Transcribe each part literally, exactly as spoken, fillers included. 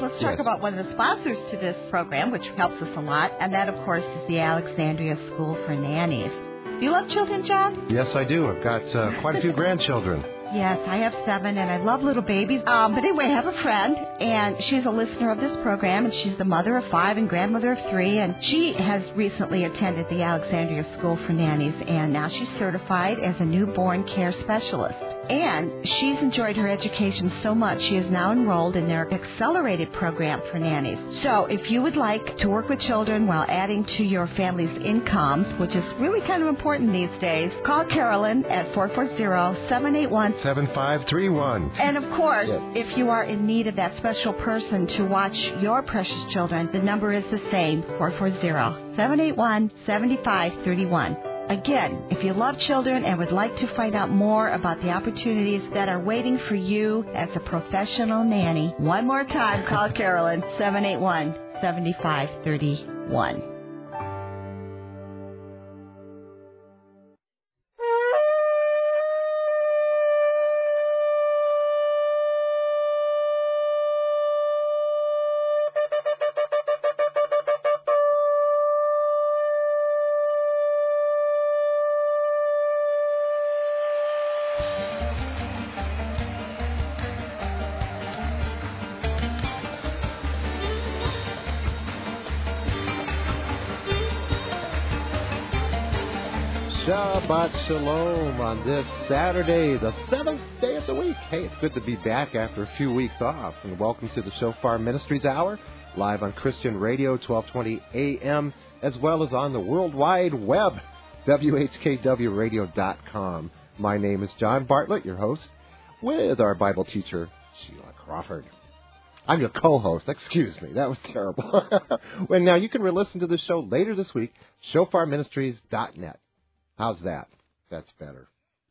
let's talk Yes. about one of the sponsors to this program, which helps us a lot, and that, of course, is the Alexandria School for Nannies. Do you love children, John? Yes, I do. I've got uh, quite a few grandchildren. Yes, I have seven, and I love little babies. Um, but anyway, I have a friend, and she's a listener of this program, and she's the mother of five and grandmother of three, and she has recently attended the Alexandria School for Nannies, and now she's certified as a newborn care specialist. And she's enjoyed her education so much, she is now enrolled in their accelerated program for nannies. So if you would like to work with children while adding to your family's income, which is really kind of important these days, call Carolyn at four four zero, seven eight one, seven five three one. And of course, Yes. if you are in need of that special person to watch your precious children, the number is the same, four four zero, seven eight one, seven five three one. Again, if you love children and would like to find out more about the opportunities that are waiting for you as a professional nanny, one more time, call Carolyn, seven eight one, seven five three one. Shabbat Shalom on this Saturday, the seventh day of the week. Hey, it's good to be back after a few weeks off. And welcome to the Shofar Ministries Hour, live on Christian Radio, twelve twenty A M, as well as on the World Wide Web, W H K W radio dot com. My name is John Bartlett, your host, with our Bible teacher, Sheila Crawford. I'm your co-host. Excuse me. That was terrible. Well, now you can re-listen to the show later this week, shofar ministries dot net. How's that? That's better.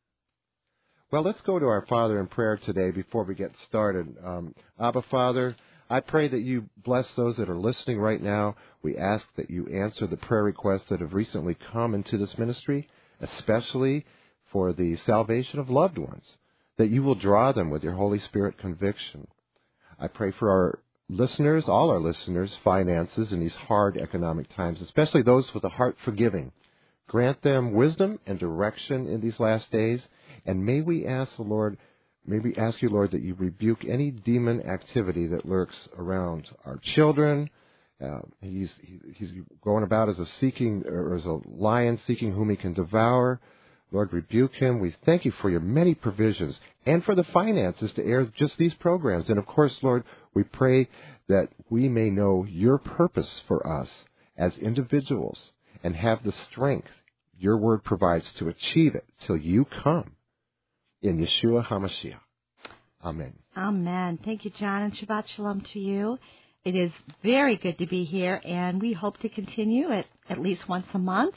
Well, let's go to our Father in prayer today before we get started. Um, Abba, Father, I pray that you bless those that are listening right now. We ask that you answer the prayer requests that have recently come into this ministry, especially for the salvation of loved ones, that you will draw them with your Holy Spirit conviction. I pray for our listeners, all our listeners' finances in these hard economic times, especially those with a heart for giving. Grant them wisdom and direction in these last days, and may we ask the Lord, may we ask you, Lord, that you rebuke any demon activity that lurks around our children. Uh, he's he, he's going about as a seeking, or as a lion seeking whom he can devour. Lord, rebuke him. We thank you for your many provisions and for the finances to air just these programs. And of course, Lord, we pray that we may know your purpose for us as individuals and have the strength your word provides to achieve it till you come. In Yeshua HaMashiach. Amen. Amen. Thank you, John, and Shabbat Shalom to you. It is very good to be here, and we hope to continue it at least once a month.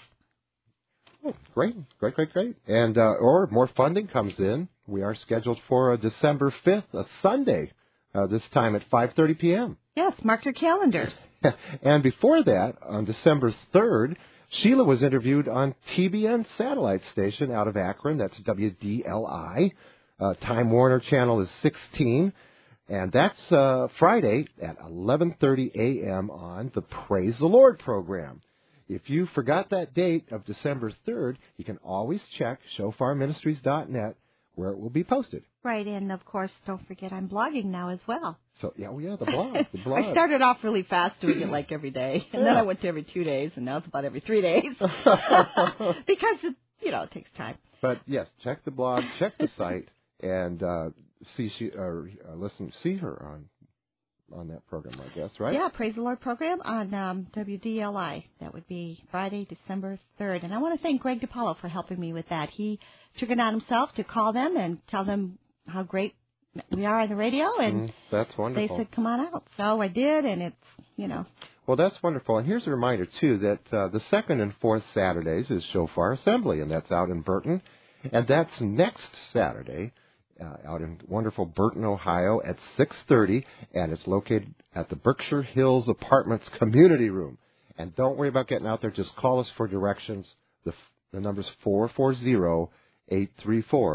Oh, great, great, great, great. And, uh, or more funding comes in. We are scheduled for uh, December fifth, a Sunday, uh, this time at five thirty p.m. Yes, mark your calendars. And before that, on December third, Sheila was interviewed on T B N satellite station out of Akron. That's W D L I. Uh, Time Warner channel is sixteen. And that's uh, Friday at eleven thirty a.m. on the Praise the Lord program. If you forgot that date of December third, you can always check shofar ministries dot net where it will be posted. Right, and of course, don't forget I'm blogging now as well. So, yeah, oh, yeah, the blog, the blog. I started off really fast doing it like every day, and yeah. then I went to every two days, and now it's about every three days. Because, it, you know, it takes time. But, yes, check the blog, check the site, and uh, see she, or uh, listen, see her on on that program, I guess, right? Yeah, Praise the Lord program on um, W D L I. That would be Friday, December third. And I want to thank Greg DiPaolo for helping me with that. He took it on himself to call them and tell them how great we are on the radio, and mm, that's wonderful. They said, come on out. So I did, and it's, you know. Well, that's wonderful. And here's a reminder, too, that uh, the second and fourth Saturdays is Shofar Assembly, and that's out in Burton. And that's next Saturday uh, out in wonderful Burton, Ohio at six thirty, and it's located at the Berkshire Hills Apartments Community Room. And don't worry about getting out there. Just call us for directions. The, the number's four four zero, eight three four,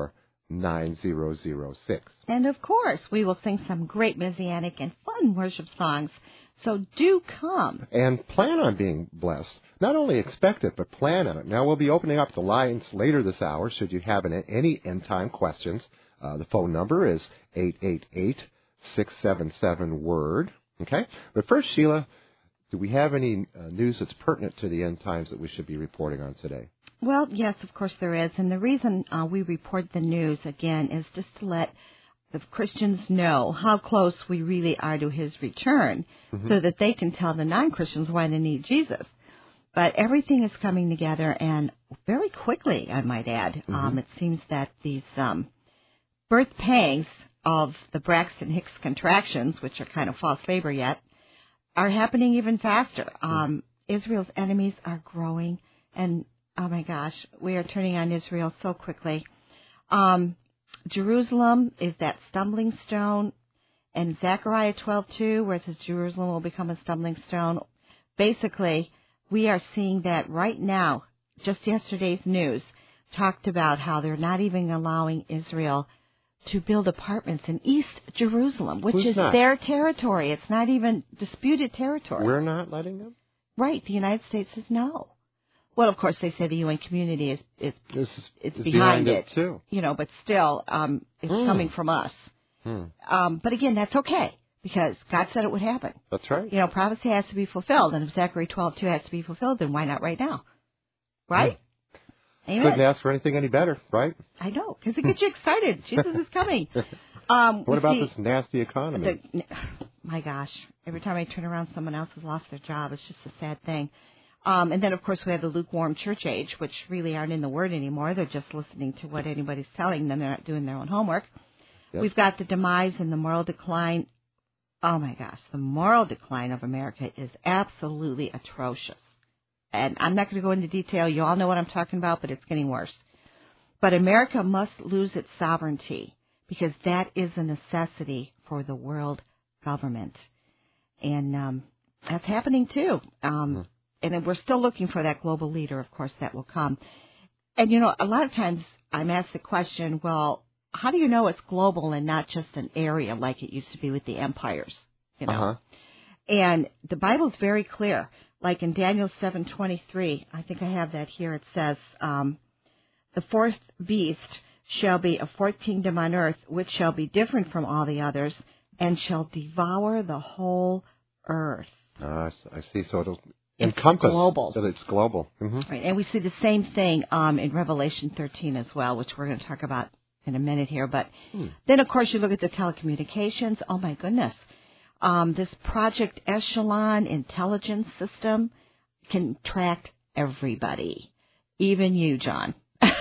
nine zero zero six. And, of course, we will sing some great Messianic and fun worship songs. So do come. And plan on being blessed. Not only expect it, but plan on it. Now, we'll be opening up the lines later this hour should you have any end-time questions. Uh, the phone number is eight eight eight, six seven seven, word. Okay? But first, Sheila, do we have any uh, news that's pertinent to the end times that we should be reporting on today? Well, yes, of course there is. And the reason uh, we report the news, again, is just to let the Christians know how close we really are to his return, mm-hmm. so that they can tell the non-Christians why they need Jesus. But everything is coming together, and very quickly, I might add. Mm-hmm. Um, it seems that these um, birth pangs of the Braxton Hicks contractions, which are kind of false labor yet, are happening even faster. Um, mm-hmm. Israel's enemies are growing, and, oh my gosh, we are turning on Israel so quickly. Um Jerusalem is that stumbling stone, and Zechariah twelve two, where it says Jerusalem will become a stumbling stone. Basically, we are seeing that right now. Just yesterday's news talked about how they're not even allowing Israel to build apartments in East Jerusalem, which Who's is not? their territory. It's not even disputed territory. We're not letting them? Right. The United States says no. Well, of course, they say the U N community is, is this is, it's is behind, behind it, it, too. You know, but still, um, it's mm. coming from us. Mm. Um, but again, that's okay, because God said it would happen. That's right. You know, prophecy has to be fulfilled, and if Zechariah twelve two has to be fulfilled, then why not right now? Right? Mm. Amen. Couldn't ask for anything any better, right? I know, because it gets you excited. Jesus is coming. Um, what about see, this nasty economy? The, my gosh, every time I turn around, someone else has lost their job. It's just a sad thing. Um, and then, of course, we have the lukewarm church age, which really aren't in the Word anymore. They're just listening to what anybody's telling them. They're not doing their own homework. Yep. We've got the demise and the moral decline. Oh, my gosh. The moral decline of America is absolutely atrocious. And I'm not going to go into detail. You all know what I'm talking about, but it's getting worse. But America must lose its sovereignty, because that is a necessity for the world government. And um, that's happening, too. Um mm-hmm. And we're still looking for that global leader, of course, that will come. And, you know, a lot of times I'm asked the question, well, how do you know it's global and not just an area like it used to be with the empires, you know? Uh-huh. And the Bible's very clear. Like in Daniel seven twenty-three, I think I have that here. It says, um, the fourth beast shall be a fourth kingdom on earth, which shall be different from all the others, and shall devour the whole earth. Uh, I see. So it'll encompass. It's global. So it's global. Mm-hmm. Right. And we see the same thing um, in Revelation thirteen as well, which we're going to talk about in a minute here. But hmm. then, of course, you look at the telecommunications. Oh, my goodness. Um, this Project Echelon intelligence system can track everybody, even you, John.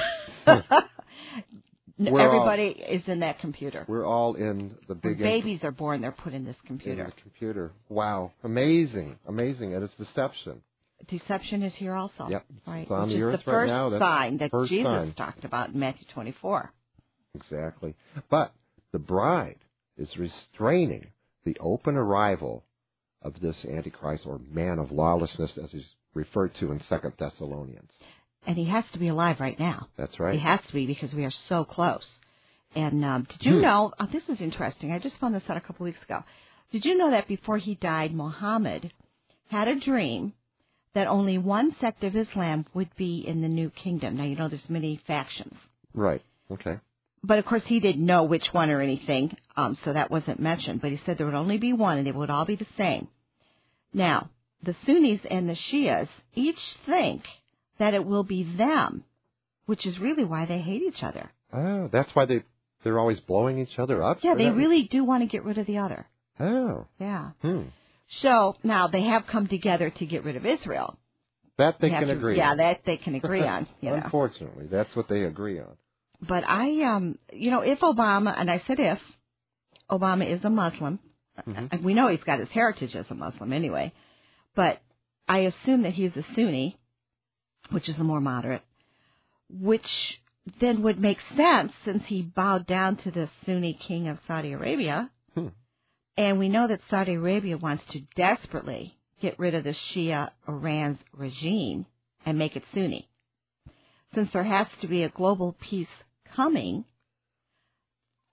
Everybody all, is in that computer. We're all in the big... When babies are born, they're put in this computer. In the computer. Wow. Amazing. Amazing. And it's deception. Deception is here also. Yep. Right. It's on Which the is earth the right first now. That's sign that first Jesus sign. talked about in Matthew twenty-four. Exactly. But the bride is restraining the open arrival of this Antichrist, or man of lawlessness, as he's referred to in Second Thessalonians. And he has to be alive right now. That's right. He has to be, because we are so close. And um, did you hmm. know, oh, this is interesting, I just found this out a couple weeks ago. Did you know that before he died, Muhammad had a dream that only one sect of Islam would be in the new kingdom? Now, you know there's many factions. Right, okay. But, of course, he didn't know which one or anything, um, so that wasn't mentioned. But he said there would only be one, and they would all be the same. Now, the Sunnis and the Shias each think that it will be them, which is really why they hate each other. Oh, that's why they, they're always blowing each other up? Yeah, they that? really do want to get rid of the other. Oh. Yeah. Hmm. So, now, they have come together to get rid of Israel. That they, they can to, agree yeah, on. Yeah, that they can agree on. You know. Unfortunately, that's what they agree on. But I, um, you know, if Obama, and I said if, Obama is a Muslim, mm-hmm. we know he's got his heritage as a Muslim anyway, but I assume that he's a Sunni, which is a more moderate, which then would make sense since he bowed down to the Sunni king of Saudi Arabia. Hmm. And we know that Saudi Arabia wants to desperately get rid of the Shia Iran's regime and make it Sunni. Since there has to be a global peace coming,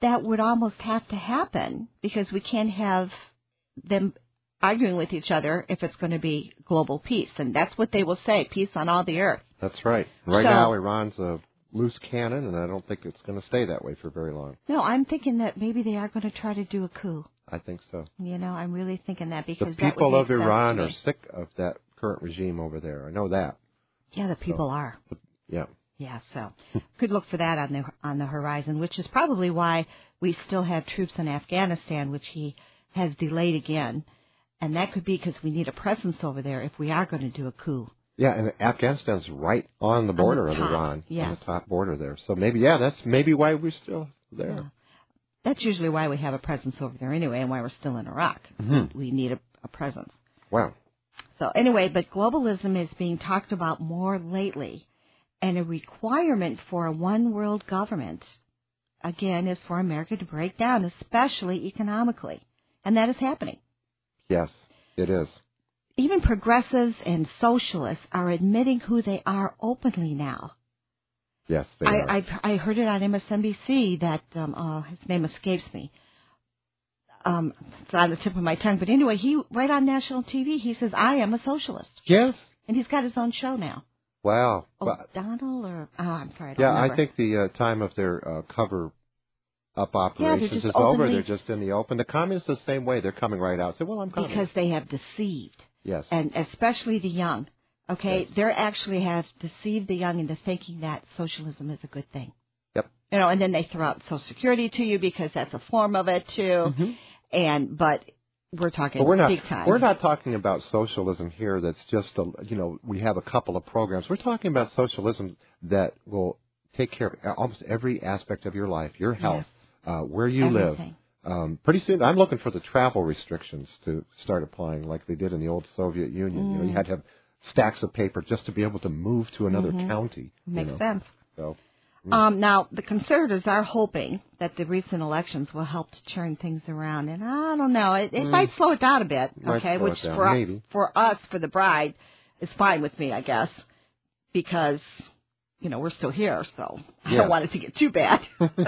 that would almost have to happen because we can't have them arguing with each other if it's going to be global peace. And that's what they will say, peace on all the earth. That's right. Right so, now, Iran's a loose cannon, and I don't think it's going to stay that way for very long. No, I'm thinking that maybe they are going to try to do a coup. I think so. You know, I'm really thinking that because the that people would of Iran are me. sick of that current regime over there. I know that. Yeah, the people so, are. Yeah. Yeah, so could look for that on the on the horizon, which is probably why we still have troops in Afghanistan, which he has delayed again. And that could be because we need a presence over there if we are going to do a coup. Yeah, and Afghanistan's right on the border on the of top, Iran, yes. on the top border there. So maybe, yeah, that's maybe why we're still there. Yeah. That's usually why we have a presence over there anyway, and why we're still in Iraq. Mm-hmm. We need a, a presence. Wow. So anyway, but globalism is being talked about more lately, and a requirement for a one-world government, again, is for America to break down, especially economically. And that is happening. Yes, it is. Even progressives and socialists are admitting who they are openly now. Yes, they I, are. I, I heard it on M S N B C that, um, oh, his name escapes me. Um, it's on the tip of my tongue. But anyway, he right on national T V, he says, I am a socialist. Yes. And he's got his own show now. Wow. O'Donnell or, oh, I'm sorry. I don't yeah, remember. I think the uh, time of their uh, cover up operations yeah, is openly, over. They're just in the open. The communists the same way. They're coming right out. Say, well, I'm coming. Because they have deceived. Yes. And especially the young. Okay? Yes. They actually have deceived the young into thinking that socialism is a good thing. Yep. You know, and then they throw out Social Security to you because that's a form of it too. Mm-hmm. And but we're talking but we're not, big time. We're not talking about socialism here. That's just a, you know, we have a couple of programs. We're talking about socialism that will take care of almost every aspect of your life, your health, yes. uh, where you Everything. live. Um, pretty soon, I'm looking for the travel restrictions to start applying, like they did in the old Soviet Union. Mm. You know, you had to have stacks of paper just to be able to move to another mm-hmm. county. Makes you know. sense. So. Um, now, the conservatives are hoping that the recent elections will help to turn things around. And I don't know, it, it mm. might slow it down a bit, okay, which for, Maybe. for us, for the bride, is fine with me, I guess, because, you know, we're still here, so I yeah. don't want it to get too bad.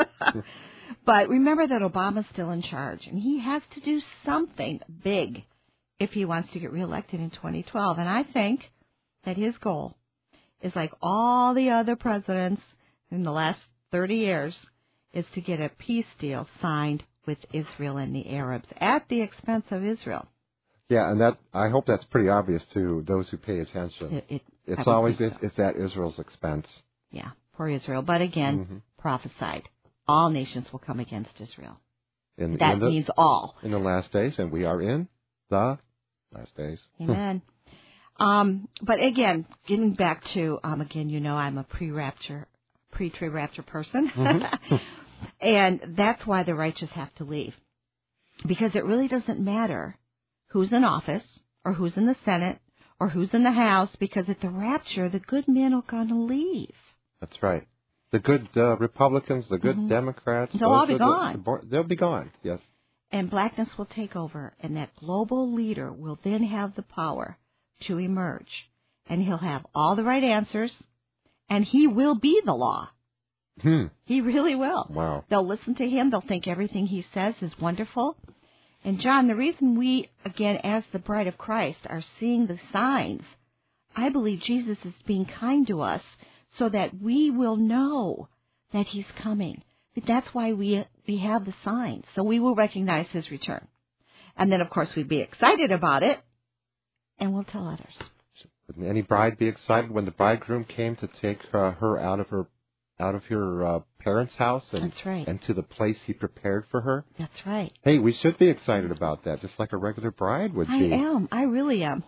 But remember that Obama's still in charge, and he has to do something big if he wants to get reelected in twenty twelve. And I think that his goal is like all the other presidents in the last thirty years, is to get a peace deal signed with Israel and the Arabs at the expense of Israel. Yeah, and that I hope that's pretty obvious to those who pay attention. It, it, it's always so. it's at Israel's expense. Yeah, poor Israel. But again, mm-hmm. prophesied. All nations will come against Israel. In, that in the, means all. In the last days, and we are in the last days. Amen. um, but again, getting back to, um, again, you know, I'm a pre-rapture pre-trib rapture person. Mm-hmm. And that's why the righteous have to leave. Because it really doesn't matter who's in office or who's in the Senate or who's in the House, because at the rapture, the good men are going to leave. That's right. The good uh, Republicans, the good mm-hmm. Democrats. They'll all be gone. The, the, they'll be gone, yes. And blackness will take over, and that global leader will then have the power to emerge. And he'll have all the right answers, and he will be the law. Hmm. He really will. Wow. They'll listen to him. They'll think everything he says is wonderful. And, John, the reason we, again, as the bride of Christ, are seeing the signs, I believe Jesus is being kind to us so that we will know that he's coming. That's why we we have the signs, so we will recognize his return. And then, of course, we'd be excited about it, and we'll tell others. Would any bride be excited when the bridegroom came to take uh, her out of her out of her uh, parents' house and, That's right. and to the place he prepared for her? That's right. Hey, we should be excited about that, just like a regular bride would I be. I am. I really am.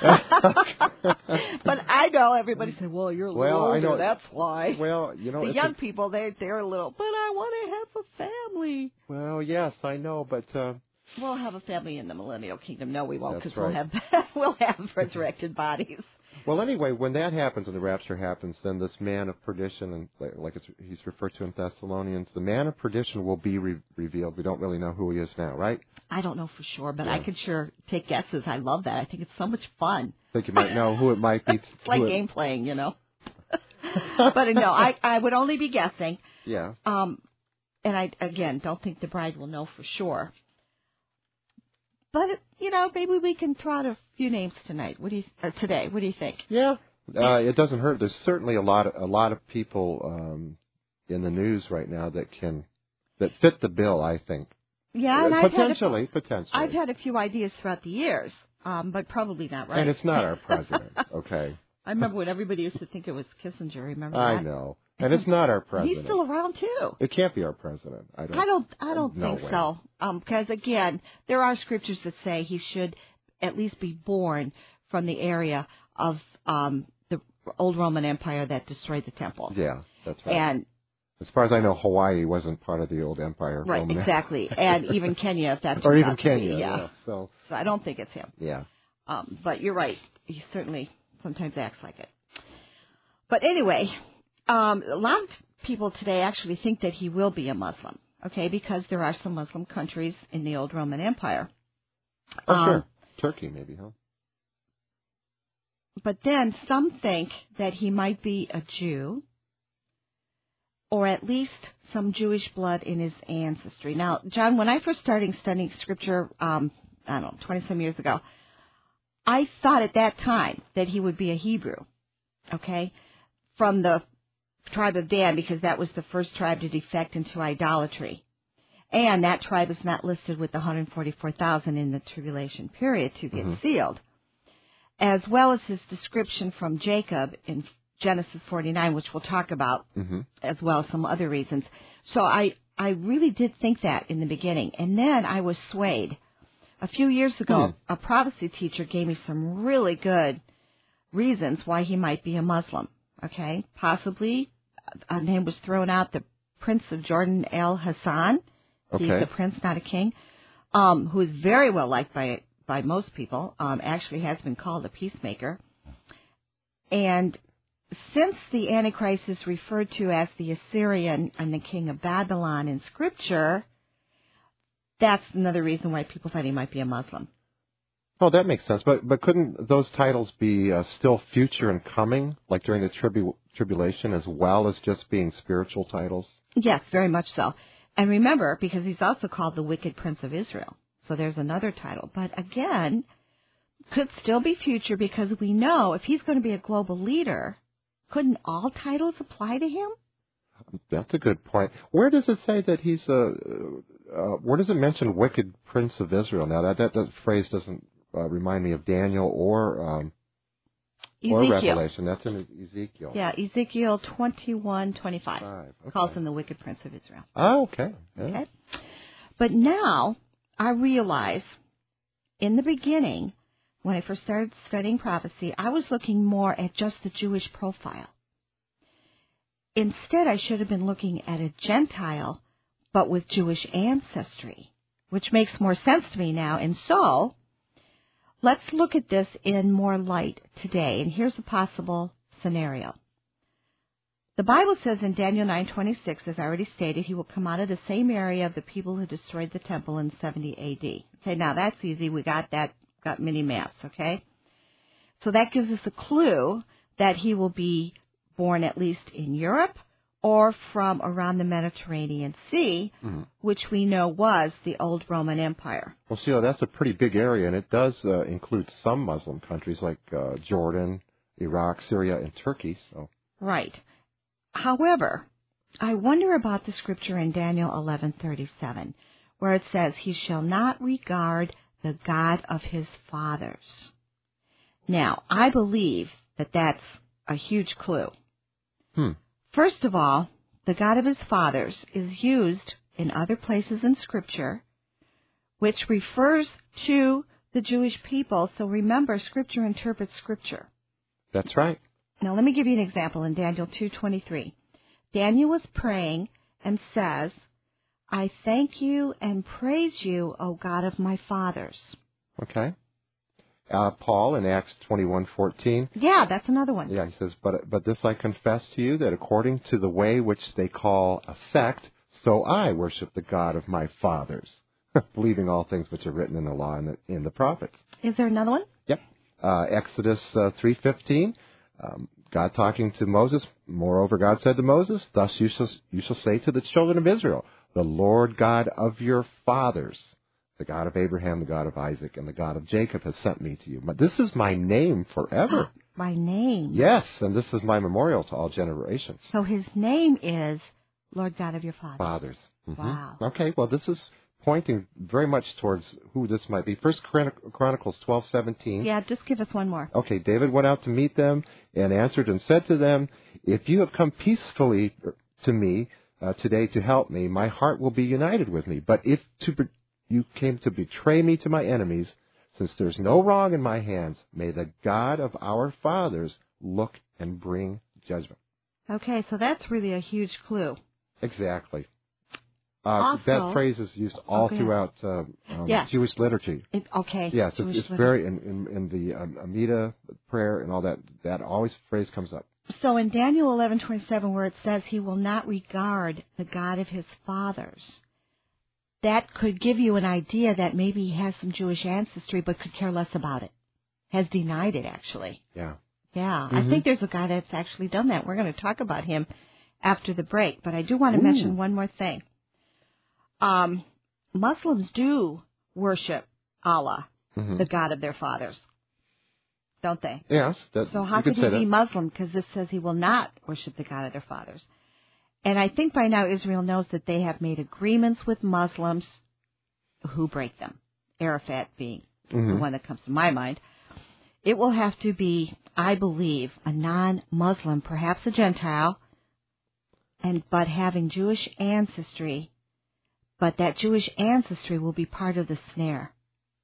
But I know everybody said, well, you're a little well, older, I know. that's why. Well, you know. The young a, people, they, they're a little, but I want to have a family. Well, yes, I know, but... Uh, we'll have a family in the millennial kingdom. No, we won't, because right. we'll have, we'll have resurrected bodies. Well, anyway, when that happens and the rapture happens, then this man of perdition, and like it's, he's referred to in Thessalonians, the man of perdition will be re- revealed. We don't really know who he is now, right? I don't know for sure, but yeah. I could sure take guesses. I love that. I think it's so much fun. I think you might know who it might be. It's like it... game playing, you know. But no, I, I would only be guessing. Yeah. Um, and I, again, don't think the bride will know for sure. But, you know, maybe we can throw out a few names tonight. What do you, or today. What do you think? Yeah, uh, it doesn't hurt. There's certainly a lot of, a lot of people um, in the news right now that can, that fit the bill, I think. Yeah, and uh, I've potentially, had a, potentially. I've had a few ideas throughout the years, um, but probably not right. And it's not our president, okay? I remember when everybody used to think it was Kissinger. Remember I that? know. And it's not our president. He's still around too. It can't be our president. I don't. I don't. I don't no think way. so. Because um, again, there are scriptures that say he should at least be born from the area of um, the old Roman Empire that destroyed the temple. Yeah, that's right. And as far as I know, Hawaii wasn't part of the old empire. Right, Roman exactly. And even Kenya, if that's or even to be, Kenya. yeah. yeah. So. so I don't think it's him. Yeah. Um, but you're right. He certainly sometimes acts like it. But anyway, um, a lot of people today actually think that he will be a Muslim, okay, because there are some Muslim countries in the old Roman Empire. Oh, um, sure. Turkey, maybe, huh? But then some think that he might be a Jew, or at least some Jewish blood in his ancestry. Now, John, when I first started studying Scripture, um, I don't know, twenty-some years ago, I thought at that time that he would be a Hebrew, okay, from the tribe of Dan, because that was the first tribe to defect into idolatry. And that tribe is not listed with the one hundred forty-four thousand in the tribulation period to get mm-hmm. sealed, as well as his description from Jacob in Genesis forty-nine, which we'll talk about, mm-hmm. as well as some other reasons. So I, I really did think that in the beginning. And then I was swayed. A few years ago, hmm. a prophecy teacher gave me some really good reasons why he might be a Muslim. Okay, possibly a name was thrown out, the Prince of Jordan El Hassan. Okay. He's a prince, not a king, um, who is very well liked by by most people. Um, actually, has been called a peacemaker. And since the Antichrist is referred to as the Assyrian and the king of Babylon in Scripture, that's another reason why people thought he might be a Muslim. Oh, that makes sense. But but couldn't those titles be uh, still future and coming, like during the tribu- tribulation, as well as just being spiritual titles? Yes, very much so. And remember, because he's also called the Wicked Prince of Israel. So there's another title. But again, could still be future, because we know if he's going to be a global leader, couldn't all titles apply to him? That's a good point. Where does it say that he's a? Uh, where does it mention Wicked Prince of Israel? Now that that, that phrase doesn't uh, remind me of Daniel or um, or Revelation. That's in Ezekiel. Yeah, Ezekiel twenty-one twenty-five okay. calls him the Wicked Prince of Israel. Oh, okay. Yeah. Okay. But now I realize, in the beginning, when I first started studying prophecy, I was looking more at just the Jewish profile. Instead, I should have been looking at a Gentile, but with Jewish ancestry, which makes more sense to me now. And so, let's look at this in more light today. And here's a possible scenario. The Bible says in Daniel nine twenty-six, as I already stated, he will come out of the same area of the people who destroyed the temple in seventy A D. Okay, now that's easy. We got that, got mini maps, okay? So that gives us a clue that he will be born at least in Europe or from around the Mediterranean Sea, mm-hmm. which we know was the old Roman Empire. Well, Sheila, that's a pretty big area, and it does uh, include some Muslim countries like uh, Jordan, Iraq, Syria, and Turkey. So right. However, I wonder about the scripture in Daniel eleven thirty-seven, where it says, "He shall not regard the God of his fathers." Now, I believe that that's a huge clue. Hmm. First of all, the God of his fathers is used in other places in Scripture, which refers to the Jewish people. So remember, Scripture interprets Scripture. That's right. Now, let me give you an example in Daniel two twenty-three. Daniel was praying and says, "I thank you and praise you, O God of my fathers." Okay. Uh, Paul in Acts twenty-one fourteen. Yeah, that's another one. Yeah, he says, but but this I confess to you, that according to the way which they call a sect, so I worship the God of my fathers, believing all things which are written in the law and the, in the prophets. Is there another one? Yep. Uh, Exodus uh, three fifteen. Um, God talking to Moses. Moreover, God said to Moses, "Thus you shall you shall say to the children of Israel, the Lord God of your fathers, the God of Abraham, the God of Isaac, and the God of Jacob has sent me to you. But this is my name forever. My name? Yes, and this is my memorial to all generations. So his name is Lord God of your fathers. Fathers. Mm-hmm. Wow. Okay, well, this is pointing very much towards who this might be. First Chronicles twelve seventeen. Yeah, just give us one more. Okay, David went out to meet them and answered and said to them, if you have come peacefully to me uh, today to help me, my heart will be united with me. But if to be- you came to betray me to my enemies, since there's no wrong in my hands, may the God of our fathers look and bring judgment. Okay, so that's really a huge clue. Exactly. Uh, also, that phrase is used all okay. throughout uh, um, yes. Jewish liturgy. It, okay. Yes, Jewish it's, it's liturgy. very in, in, in the um, Amida prayer and all that. That always phrase comes up. So in Daniel eleven twenty-seven, where it says he will not regard the God of his fathers, that could give you an idea that maybe he has some Jewish ancestry, but could care less about it. Has denied it, actually. Yeah. Yeah, Mm-hmm. I think there's a guy that's actually done that. We're going to talk about him after the break, but I do want to Ooh. mention one more thing. Um, Muslims do worship Allah, mm-hmm. the God of their fathers, don't they? Yes. That, so how could could he be that. Muslim? Because this says he will not worship the God of their fathers. And I think by now Israel knows that they have made agreements with Muslims who break them, Arafat being mm-hmm. the one that comes to my mind. It will have to be, I believe, a non-Muslim, perhaps a Gentile, and but having Jewish ancestry, but that Jewish ancestry will be part of the snare.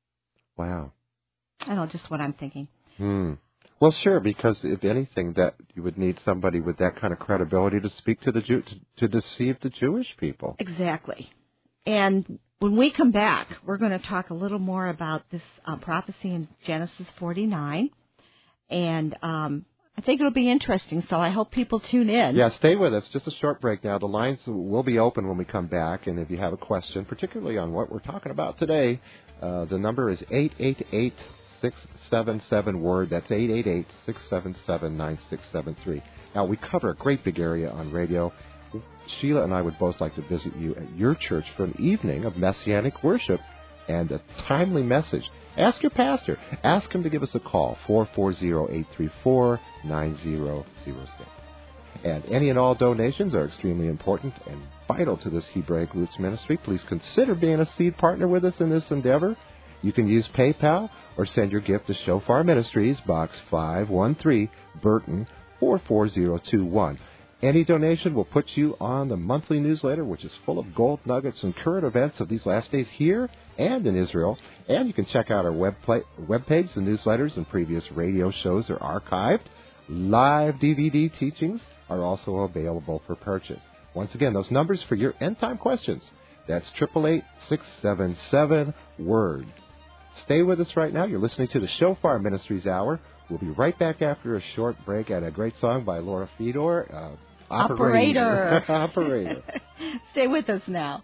Wow. I don't know, just what I'm thinking. Hmm. Well, sure, because if anything, that you would need somebody with that kind of credibility to speak to the Jew, to, to deceive the Jewish people. Exactly. And when we come back, we're going to talk a little more about this uh, prophecy in Genesis forty-nine, and um, I think it'll be interesting, so I hope people tune in. Yeah, stay with us. Just a short break now. The lines will be open when we come back, and if you have a question, particularly on what we're talking about today, uh, the number is eight eight eight, six seven seven, WORD. That's eight eight eight, six seven seven, nine six seven three. Now, we cover a great big area on radio. Sheila and I would both like to visit you at your church for an evening of Messianic worship and a timely message. Ask your pastor. Ask him to give us a call, four four zero, eight three four, nine zero zero six. And any and all donations are extremely important and vital to this Hebraic Roots ministry. Please consider being a seed partner with us in this endeavor. You can use PayPal or send your gift to Shofar Ministries, Box five one three, Burton, four four zero two one. Any donation will put you on the monthly newsletter, which is full of gold nuggets and current events of these last days here and in Israel. And you can check out our web webpage. The newsletters and previous radio shows are archived. Live D V D teachings are also available for purchase. Once again, those numbers for your end-time questions. That's eight eight eight, six seven seven, WORD. Stay with us right now. You're listening to the Shofar Ministries Hour. We'll be right back after a short break and a great song by Laura Fedor. Uh, Operator. Operator. Operator. Stay with us now.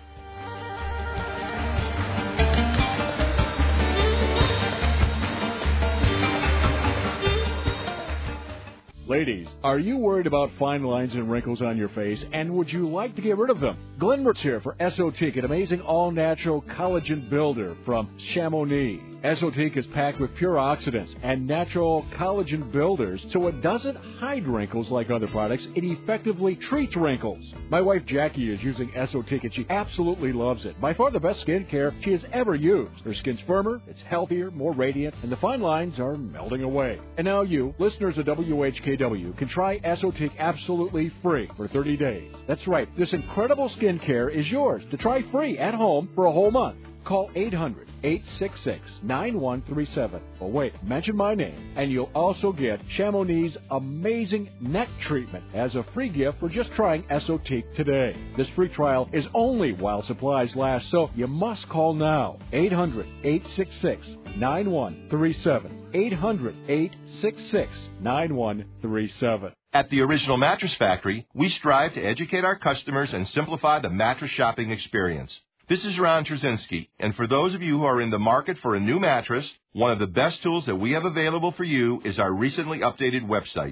Ladies, are you worried about fine lines and wrinkles on your face, and would you like to get rid of them? Glenn Mertz here for Esotique, an amazing all-natural collagen builder from Chamonix. Esotique is packed with pure oxidants and natural collagen builders, so it doesn't hide wrinkles like other products. It effectively treats wrinkles. My wife Jackie is using Esotique, and she absolutely loves it. By far the best skincare she has ever used. Her skin's firmer, it's healthier, more radiant, and the fine lines are melting away. And now you, listeners of W H K W, can try Esotique absolutely free for thirty days. That's right, this incredible skincare is yours to try free at home for a whole month. Call eight hundred, eight six six, nine one three seven. Oh, wait, mention my name, and you'll also get Chamonix's amazing neck treatment as a free gift for just trying Esotique today. This free trial is only while supplies last, so you must call now. eight hundred, eight six six, nine one three seven. eight hundred, eight six six, nine one three seven. At the Original Mattress Factory, we strive to educate our customers and simplify the mattress shopping experience. This is Ron Trzynski, and for those of you who are in the market for a new mattress, one of the best tools that we have available for you is our recently updated website.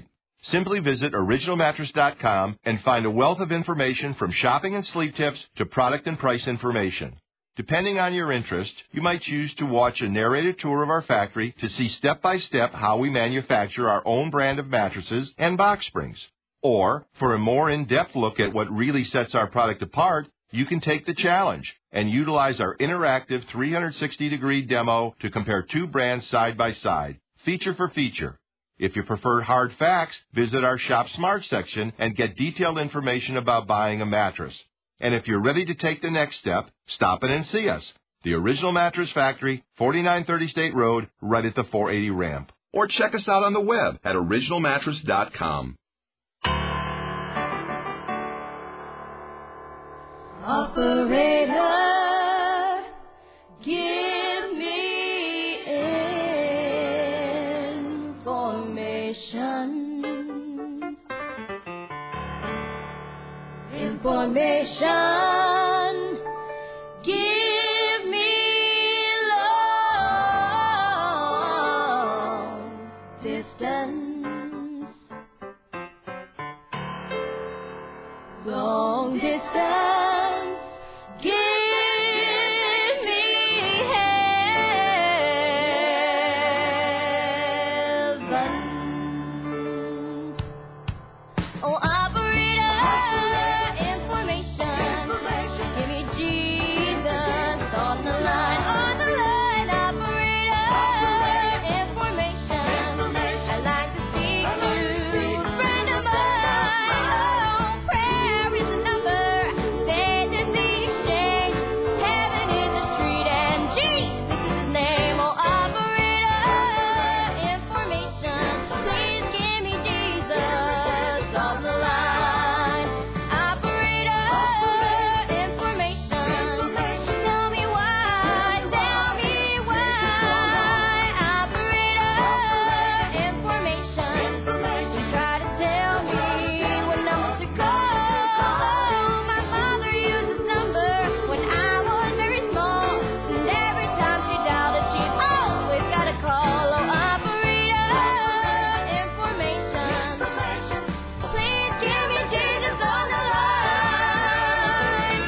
Simply visit original mattress dot com and find a wealth of information from shopping and sleep tips to product and price information. Depending on your interest, you might choose to watch a narrated tour of our factory to see step-by-step how we manufacture our own brand of mattresses and box springs. Or, for a more in-depth look at what really sets our product apart, you can take the challenge and utilize our interactive three sixty degree demo to compare two brands side by side, feature for feature. If you prefer hard facts, visit our Shop Smart section and get detailed information about buying a mattress. And if you're ready to take the next step, stop in and see us. The Original Mattress Factory, forty-nine thirty State Road, right at the four eighty ramp. Or check us out on the web at original mattress dot com. Operator, give me information. Information. Give me long distance. Long distance. Give me heaven. Oh, operator, information. Give me Jesus on the line, on the line, operator, information. I'd like to speak to a friend of mine. Oh, prayer is the number. Faith is the exchange. Heaven is the street, and Jesus is his name. Oh, operator, information. Please give me Jesus on the line. Operator, information. Tell me why, tell me why. Operator, information. You try to tell me what number to call. My mother used this number when I was very small, and every time she dialed it, she always got a call. Oh, operator, information. Please give me Jesus on the line.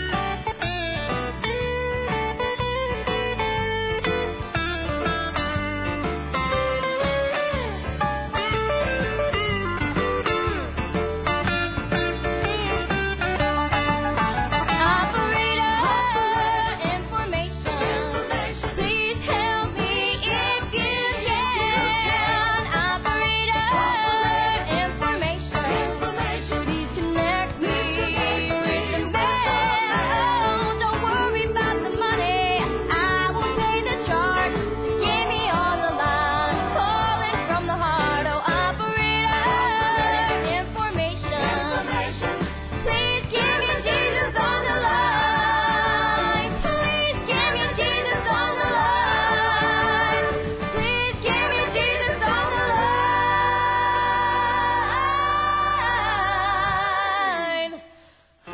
Operator, information. Please help me if you can. Operator, information. Please connect me with the man. Don't worry about the money. I will pay the charge. Get me on the line. Calling from the heart. Oh, operator, information. Please give me Jesus on the line. Please give me Jesus on the line. Please give me Jesus on the line. Oh,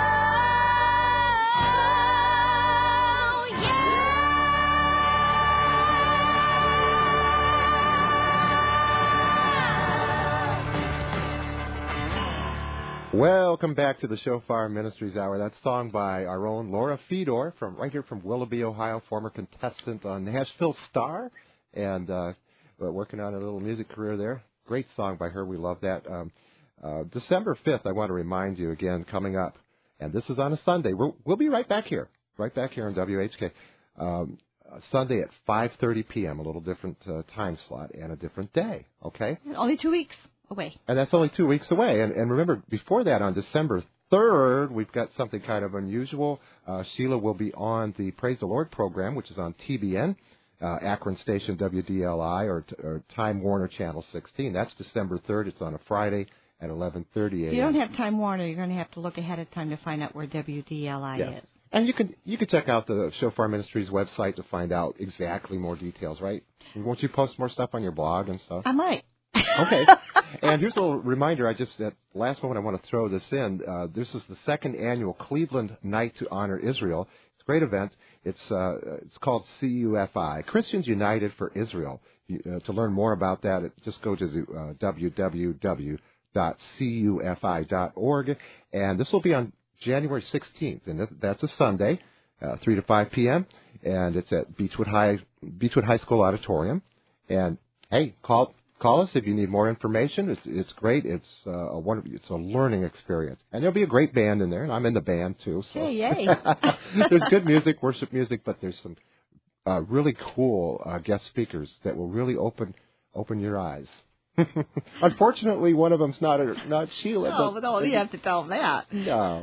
Welcome back to the Shofar Ministries Hour. That song by our own Laura Fedor, from right here from Willoughby, Ohio, former contestant on Nashville Star, and uh, working on a little music career there. Great song by her. We love that. Um, uh, December fifth, I want to remind you again, coming up, and this is on a Sunday. We'll, we'll be right back here, right back here on W H K. Um, uh, Sunday at five thirty p.m., a little different uh, time slot and a different day, okay? Only two weeks away. And that's only two weeks away. And, and remember, before that, on December third, we've got something kind of unusual. Uh, Sheila will be on the Praise the Lord program, which is on T B N, uh, Akron Station W D L I, or, or Time Warner Channel sixteen. That's December third. It's on a Friday at eleven thirty a.m. If you don't have Time Warner, you're going to have to look ahead of time to find out where W D L I Yes. is. And you can you can check out the Shofar Ministries website to find out exactly more details, right? And won't you post more stuff on your blog and stuff? I might. Okay. And here's a little reminder. I just, at last moment, I want to throw this in. Uh, this is the second annual Cleveland Night to Honor Israel. It's great event. It's uh, it's called C U F I, Christians United for Israel. You, uh, to learn more about that, it, just go to uh, w w w dot c u f i dot org. And this will be on January sixteenth, and that's a Sunday, uh, three to five p.m., and it's at Beechwood High Beechwood High School Auditorium. And, hey, call call us if you need more information. It's it's great. It's uh, a wonderful, it's a learning experience. And there'll be a great band in there, and I'm in the band, too. So. Hey, yay. There's good music, worship music, but there's some uh, really cool uh, guest speakers that will really open open your eyes. Unfortunately, one of them's not a, not Sheila. Oh, but, but no, you have to tell them that. No.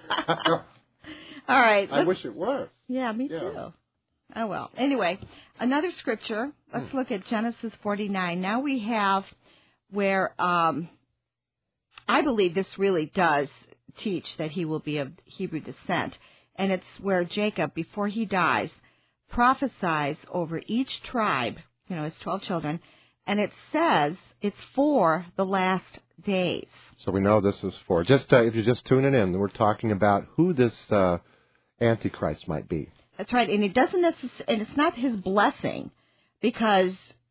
All right. I wish it were. Yeah, me Yeah. too. Oh, well. Anyway, another scripture. Let's mm. look at Genesis forty-nine. Now we have where um, I believe this really does teach that he will be of Hebrew descent. And it's where Jacob, before he dies, prophesies over each tribe, you know, his twelve children, and it says it's for the last days. So we know this is for, just uh, if you're just tuning in, we're talking about who this uh, Antichrist might be. That's right, and it doesn't necess- and it's not his blessing, because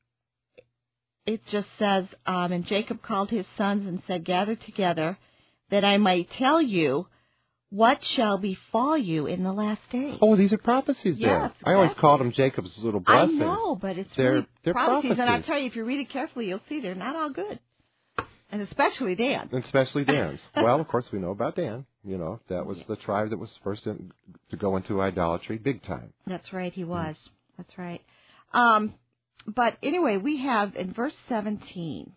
it just says, um, and Jacob called his sons and said, gather together, that I might tell you what shall befall you in the last days. Oh, these are prophecies there. Yes, I always exactly. called them Jacob's little blessings. I know, but it's they're, really they're prophecies, prophecies. and I'll tell you, if you read it carefully, you'll see they're not all good. And especially Dan. Especially Dan's. Well, of course, we know about Dan. You know, that was the tribe that was first in, to go into idolatry big time. That's right, he was. Mm. That's right. Um, but anyway, we have in verse seventeen,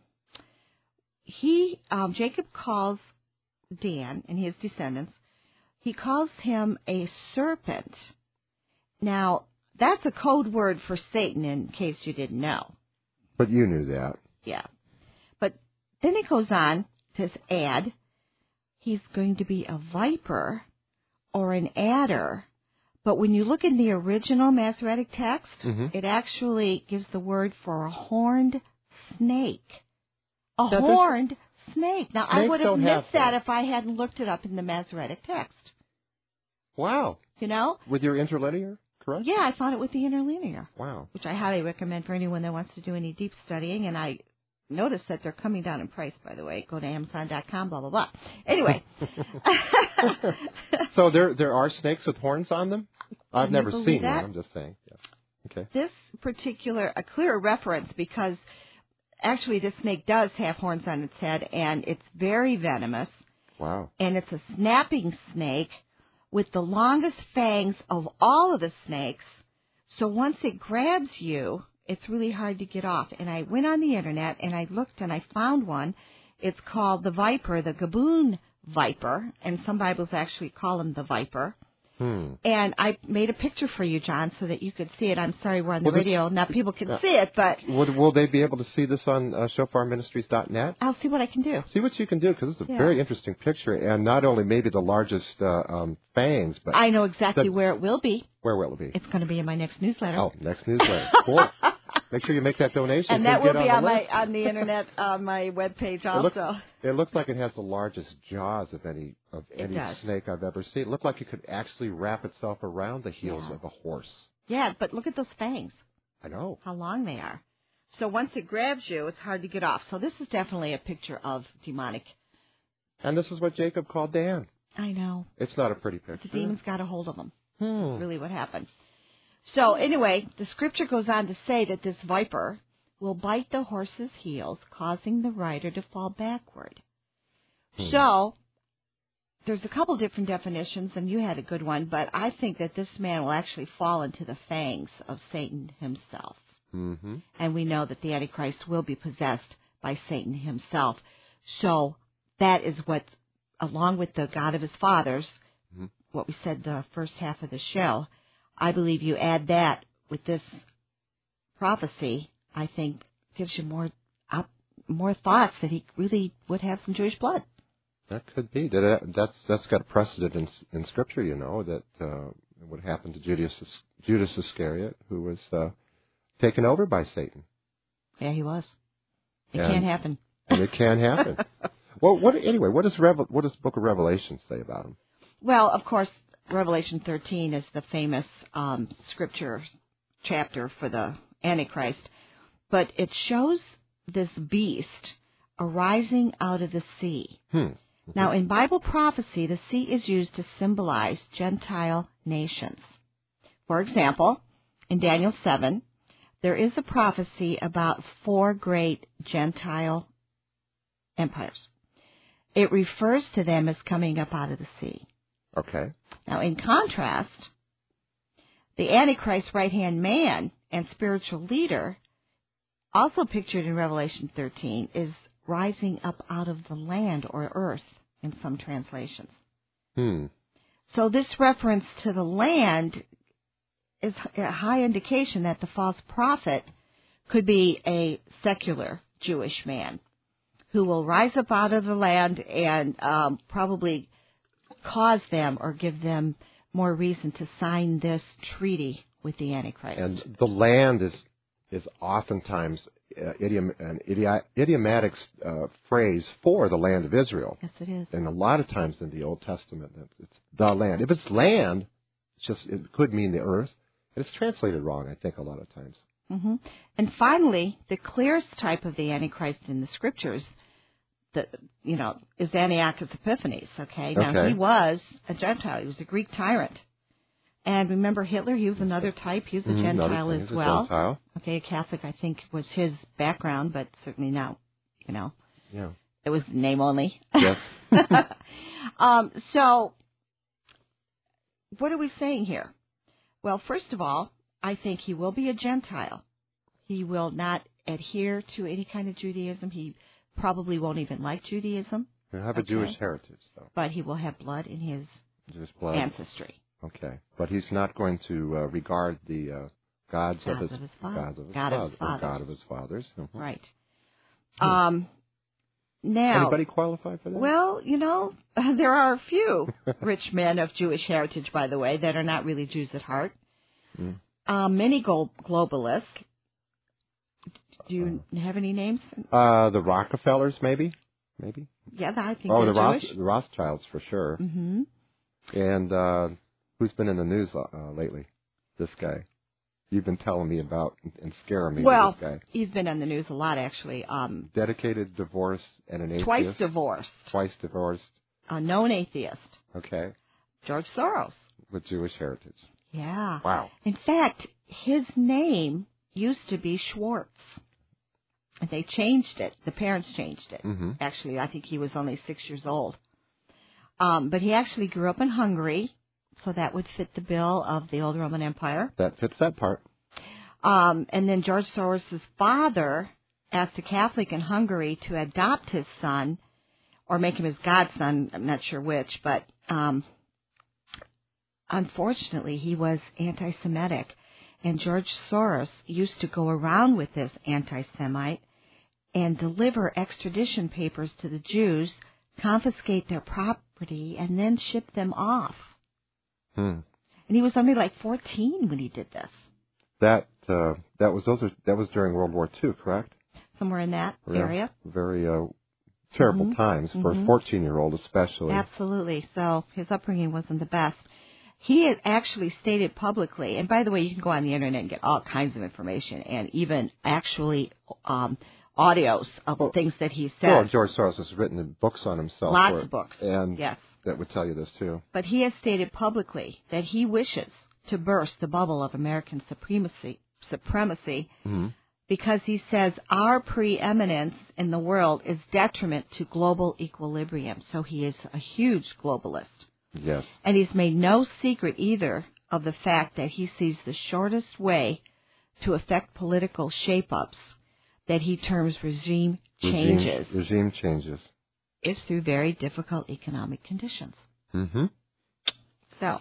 he, um, Jacob calls Dan and his descendants, he calls him a serpent. Now, that's a code word for Satan, in case you didn't know. But you knew that. Yeah. But then it goes on to add, he's going to be a viper or an adder. But when you look in the original Masoretic text, mm-hmm. it actually gives the word for a horned snake. A now, horned snake. Now, I would have missed that, that if I hadn't looked it up in the Masoretic text. Wow. You know? With your interlinear, correct? Yeah, I found it with the interlinear. Wow. Which I highly recommend for anyone that wants to do any deep studying. And I noticed that they're coming down in price, by the way. Go to amazon dot com, blah, blah, blah. Anyway. So there there are snakes with horns on them? I've Can never you seen that? one. I'm just saying. Yeah. Okay. This particular, a clear reference, because actually this snake does have horns on its head, and it's very venomous. Wow. And it's a snapping snake with the longest fangs of all of the snakes. So once it grabs you, it's really hard to get off. And I went on the internet and I looked and I found one. It's called the viper, the Gaboon viper, and some Bibles actually call him the viper. Hmm. And I made a picture for you, John, so that you could see it. I'm sorry we're on the well, radio, now people can uh, see it, but... Will, will they be able to see this on uh, shofar ministries dot net? I'll see what I can do. See what you can do, because it's a yeah. very interesting picture, and not only maybe the largest uh, um, fangs, but... I know exactly the, where it will be. Where will it be? It's going to be in my next newsletter. Oh, next newsletter. Cool. Make sure you make that donation. And that will be on, on my on the internet, on my webpage also. It looks, it looks like it has the largest jaws of any of it any does. snake I've ever seen. It looked like it could actually wrap itself around the heels yeah. of a horse. Yeah, but look at those fangs. I know. How long they are. So once it grabs you, it's hard to get off. So this is definitely a picture of demonic. And this is what Jacob called Dan. I know. It's not a pretty picture. The demons got a hold of him. Hmm. That's really what happened. So anyway, the scripture goes on to say that this viper will bite the horse's heels, causing the rider to fall backward. Hmm. So there's a couple different definitions, and you had a good one, but I think that this man will actually fall into the fangs of Satan himself. Mm-hmm. And we know that the Antichrist will be possessed by Satan himself. So that is what, along with the God of his fathers, mm-hmm. what we said the first half of the show, I believe you add that with this prophecy, I think gives you more up, more thoughts that he really would have some Jewish blood. That could be. That that's that's got a precedent in in Scripture, you know, that uh, what happened to Judas Judas Iscariot, who was uh, taken over by Satan. Yeah, he was. It and, can happen. And it can happen. Well, what anyway? What does Revel, what does the Book of Revelation say about him? Well, of course, Revelation thirteen is the famous um, scripture chapter for the Antichrist, but it shows this beast arising out of the sea. Hmm. Mm-hmm. Now, in Bible prophecy, the sea is used to symbolize Gentile nations. For example, in Daniel seven, there is a prophecy about four great Gentile empires. It refers to them as coming up out of the sea. Okay. Now, in contrast, the Antichrist's right-hand man and spiritual leader, also pictured in Revelation thirteen, is rising up out of the land or earth in some translations. Hmm. So this reference to the land is a high indication that the false prophet could be a secular Jewish man who will rise up out of the land and um, probably cause them or give them more reason to sign this treaty with the Antichrist. And the land is is oftentimes uh, idiom, an idi- idiomatic uh, phrase for the land of Israel. Yes, it is. And a lot of times in the Old Testament, it's the land. If it's land, it's just it could mean the earth. It's translated wrong, I think, a lot of times. Mm-hmm. And finally, the clearest type of the Antichrist in the Scriptures, the you know, is Antiochus Epiphanes. Okay, now Okay. he was a Gentile. He was a Greek tyrant. And remember Hitler? He was another type. He was a Mhm, Gentile another thing, as he's a well. Gentile. Okay, a Catholic, I think, was his background, but certainly not. You know, Yeah. it was name only. Yes. um, so, what are we saying here? Well, first of all, I think he will be a Gentile. He will not adhere to any kind of Judaism. He probably won't even like Judaism. He'll have a Okay. Jewish heritage, though. But he will have blood in his Jewish blood. ancestry. Okay. But he's not going to uh, regard the uh, gods, Gods of his, of his father. gods of his, God of his father, or fathers. God of his fathers. Mhm. Right. Hmm. Um, now, Anybody qualify for that? well, you know, there are a few rich men of Jewish heritage, by the way, that are not really Jews at heart. Mm. Uh, many glo- globalists. Do you have any names? Uh, the Rockefellers, maybe? Maybe? Yeah, I think Oh, they're the, Roth- Jewish. the Rothschilds, for sure. Mm-hmm. And uh, who's been in the news uh, lately? This guy. You've been telling me about and scaring me Well, with this guy. he's been on the news a lot, actually. Um, Dedicated, divorced, and an atheist. twice divorced. Twice divorced. A known atheist. Okay. George Soros. With Jewish heritage. Yeah. Wow. In fact, his name used to be Schwartz. And they changed it. The parents changed it. Mm-hmm. Actually, I think he was only six years old. Um, but he actually grew up in Hungary, so that would fit the bill of the old Roman Empire. That fits that part. Um, and then George Soros' father asked a Catholic in Hungary to adopt his son, or make him his godson, I'm not sure which, but um, unfortunately he was anti-Semitic. And George Soros used to go around with this anti-Semite and deliver extradition papers to the Jews, confiscate their property, and then ship them off. Hmm. And he was only like fourteen when he did this. That uh, that was those are, that was during World War Two, correct? Somewhere in that Yeah. area. Very uh, terrible Mhm. times for Mhm. a fourteen-year-old, especially. Absolutely. So his upbringing wasn't the best. He had actually stated publicly, and by the way, you can go on the internet and get all kinds of information, and even actually um, audios of Well, things that he Well, said. George Soros has written books on himself. Lots where- of books. And Yes. that would tell you this, too. But he has stated publicly that he wishes to burst the bubble of American supremacy, supremacy Mm-hmm. because he says our preeminence in the world is detriment to global equilibrium. So he is a huge globalist. Yes. And he's made no secret either of the fact that he sees the shortest way to affect political shape-ups that he terms regime changes Regime, regime changes. is through very difficult economic conditions. Mm-hmm. So,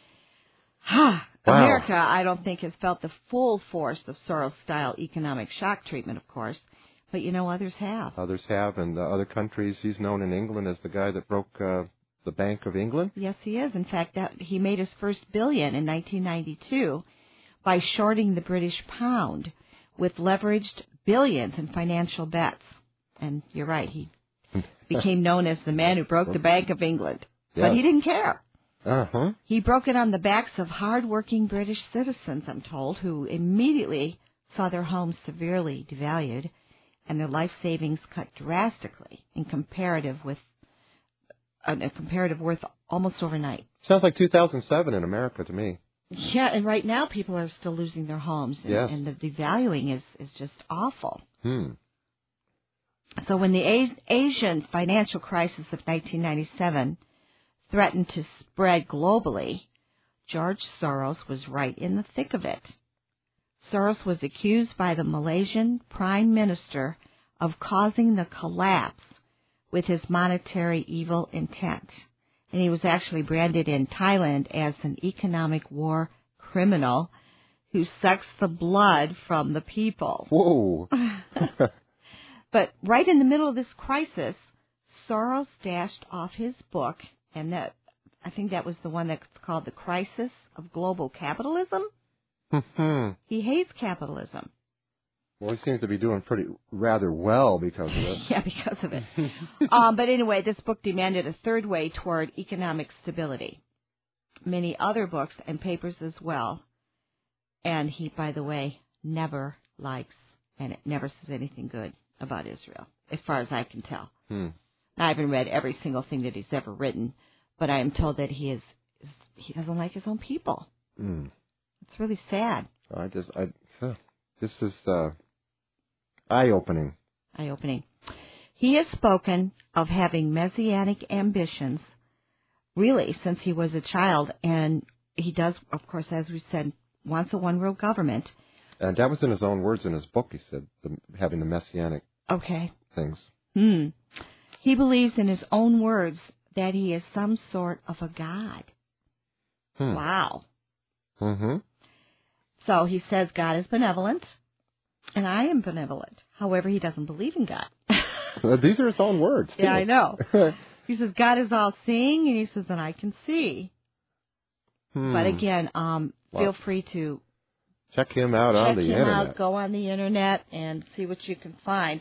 ha, Wow. America, I don't think, has felt the full force of Soros-style economic shock treatment, of course, but you know others have. Others have, and uh, other countries. He's known in England as the guy that broke uh, the Bank of England. Yes, he is. In fact, that he made his first billion in nineteen ninety-two by shorting the British pound with leveraged billions in financial bets. And you're right, he became known as the man who broke the Bank of England. Yes. But he didn't care. Uh-huh. He broke it on the backs of hard-working British citizens, I'm told, who immediately saw their homes severely devalued and their life savings cut drastically in comparative with uh, a comparative worth almost overnight. Sounds like two thousand seven in America to me. Yeah, and right now people are still losing their homes, and, Yes. and the devaluing is, is just awful. Hmm. So when the A- Asian financial crisis of nineteen ninety-seven threatened to spread globally, George Soros was right in the thick of it. Soros was accused by the Malaysian Prime Minister of causing the collapse with his monetary evil intent. And he was actually branded in Thailand as an economic war criminal who sucks the blood from the people. Whoa. But right in the middle of this crisis, Soros dashed off his book, and that I think that was the one that's called The Crisis of Global Capitalism. Hmm. He hates capitalism. Well, he seems to be doing pretty rather well because of it. Yeah, because of it. um, but anyway, this book demanded a third way toward economic stability. Many other books and papers as well. And he, by the way, never likes, and it never says anything good about Israel, as far as I can tell. Hmm. I haven't read every single thing that he's ever written, but I am told that he is he doesn't like his own people. Hmm. It's really sad. I just, I, huh. This is uh, eye-opening. Eye-opening. He has spoken of having messianic ambitions, really, since he was a child, and he does, of course, as we said, wants a one-world government. And that was in his own words in his book, he said, the, having the messianic Okay. things. Hmm. He believes in his own words that he is some sort of a god. Hmm. Wow. Mm-hmm. So he says God is benevolent, and I am benevolent. However, he doesn't believe in God. Well, these are his own words. Yeah, too. I know. He says God is all seeing, and he says, and I can see. Hmm. But again, um, Well, feel free to check him out on check the him internet. out, go on the internet, and see what you can find.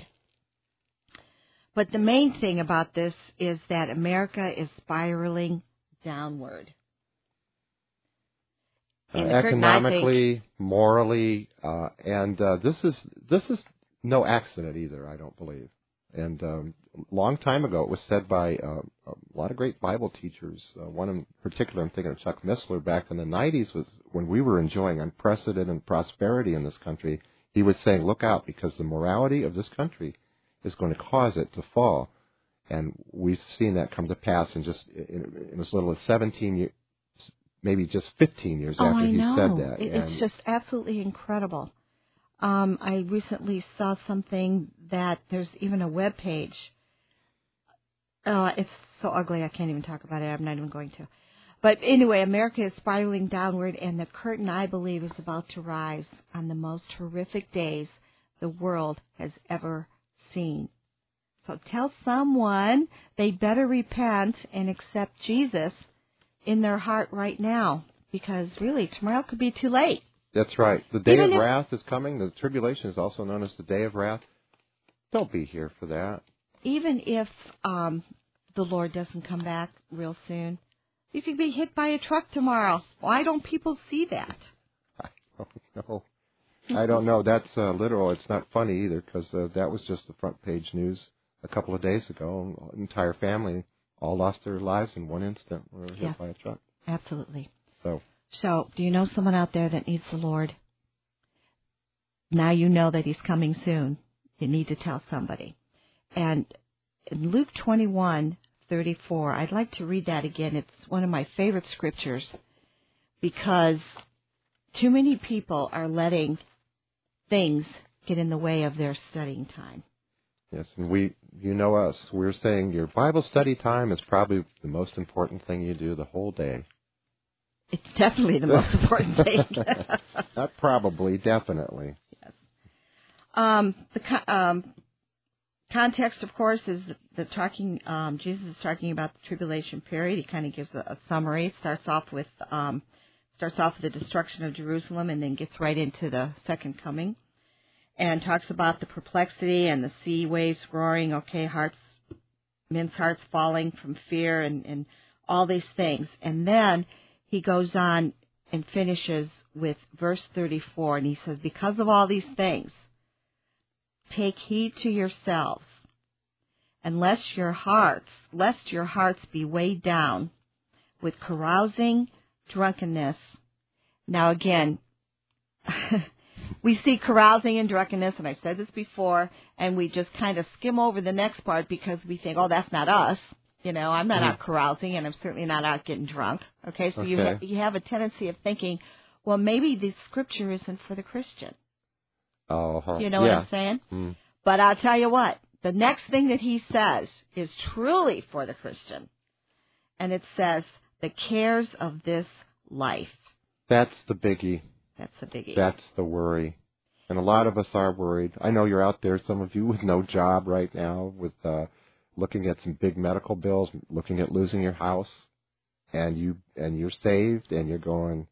But the main thing about this is that America is spiraling downward. Uh, In the curtain, I think- economically, morally, uh, and uh, this is this is no accident either. I don't believe. And um, a long time ago, it was said by uh, a lot of great Bible teachers. Uh, one in particular, I'm thinking of Chuck Missler back in the nineties, was when we were enjoying unprecedented prosperity in this country. He was saying, "Look out, because the morality of this country is going to cause it to fall." And we've seen that come to pass in just in, in as little as seventeen years. Maybe just fifteen years Oh, after I he know. said that. It, And it's just absolutely incredible. Um, I recently saw something that there's even a web page. Uh, it's so ugly I can't even talk about it. I'm not even going to. But anyway, America is spiraling downward, and the curtain, I believe, is about to rise on the most horrific days the world has ever seen. So tell someone they better repent and accept Jesus in their heart right now, because really tomorrow could be too late. that's right. The day Even of if- wrath is coming. The tribulation is also known as the day of wrath. Don't be here for that. Even if um, the Lord doesn't come back real soon, you could be hit by a truck tomorrow. Why don't people see that? I don't know. I don't know. That's uh, literal. It's not funny either, because uh, that was just the front page news a couple of days ago. An entire family all lost their lives in one instant. Were hit Yeah. by a truck. Absolutely. So So, do you know someone out there that needs the Lord? Now you know that He's coming soon. You need to tell somebody. And in Luke twenty-one thirty-four, I'd like to read that again. It's one of my favorite scriptures, because too many people are letting things get in the way of their studying time. yes, and we, you know us. We're saying your Bible study time is probably the most important thing you do the whole day. It's definitely the most important thing. Not probably, definitely. Um, the co- um, context, of course, is the, the talking. Um, Jesus is talking about the tribulation period. He kind of gives a, a summary. It starts off with um, starts off with the destruction of Jerusalem, and then gets right into the second coming, and talks about the perplexity and the sea waves roaring. Okay, hearts, men's hearts falling from fear, and, and all these things. And then he goes on and finishes with verse thirty-four, and he says, because of all these things, take heed to yourselves, and lest your hearts, lest your hearts be weighed down with carousing, drunkenness. Now again, we see carousing and drunkenness, and I've said this before, and we just kind of skim over the next part because we think, oh, that's not us. You know, I'm not out carousing, and I'm certainly not out getting drunk. Okay, so Okay. you ha- you have a tendency of thinking, well, maybe the scripture isn't for the Christian. Oh, huh. You know yeah. what I'm saying? Mm. But I'll tell you what, the next thing that he says is truly for the Christian. And it says, the cares of this life. That's the biggie. That's the biggie. That's the worry. And a lot of us are worried. I know you're out there, some of you with no job right now, with uh, looking at some big medical bills, looking at losing your house, and you and you're saved, and you're going,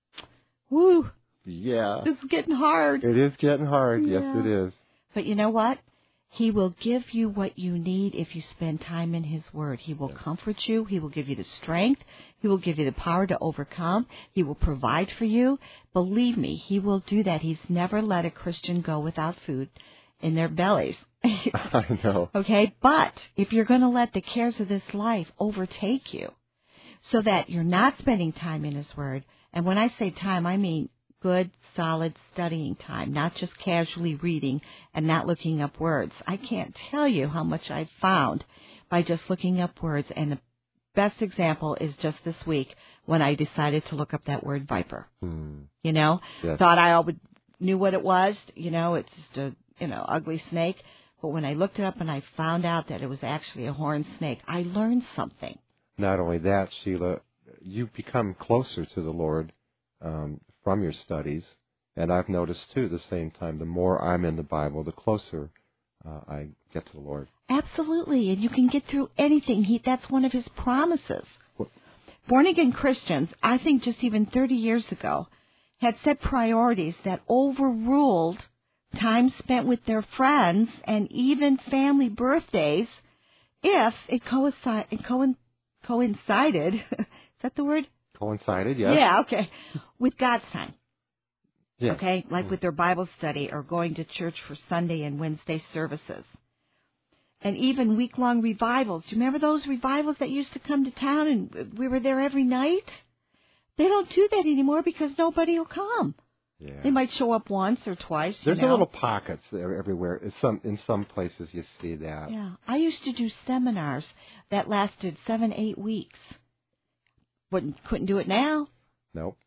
Woo, yeah, this is getting hard. it is getting hard. Yes, Yeah. it is. But you know what? He will give you what you need if you spend time in His Word. He will Yes. comfort you. He will give you the strength. He will give you the power to overcome. He will provide for you. Believe me, He will do that. He's never let a Christian go without food in their bellies. I know. Okay? But if you're going to let the cares of this life overtake you so that you're not spending time in His Word, and when I say time, I mean good, solid studying time, not just casually reading and not looking up words. I can't tell you how much I've found by just looking up words, and the best example is just this week when I decided to look up that word viper. Hmm. You know, Yes. thought I always knew what it was. You know, it's just a, you know, ugly snake. But when I looked it up and I found out that it was actually a horned snake, I learned something. Not only that, Sheila, you've become closer to the Lord um, from your studies. And I've noticed, too, the same time, the more I'm in the Bible, the closer uh, I get to the Lord. Absolutely, and you can get through anything. He, that's one of His promises. What- Born-again Christians, I think just even thirty years ago, had set priorities that overruled time spent with their friends and even family birthdays if it, coincide, it coin, coincided, is that the word? Coincided, yes? Yeah, okay, with God's time. Yes. Okay, like with their Bible study or going to church for Sunday and Wednesday services. And even week-long revivals. Do you remember those revivals that used to come to town and we were there every night? They don't do that anymore because nobody will come. Yeah. They might show up once or twice. There's you know. a little pockets there everywhere. In some, in some places you see that. Yeah, I used to do seminars that lasted seven, eight weeks. Wouldn't, couldn't do it now. Nope.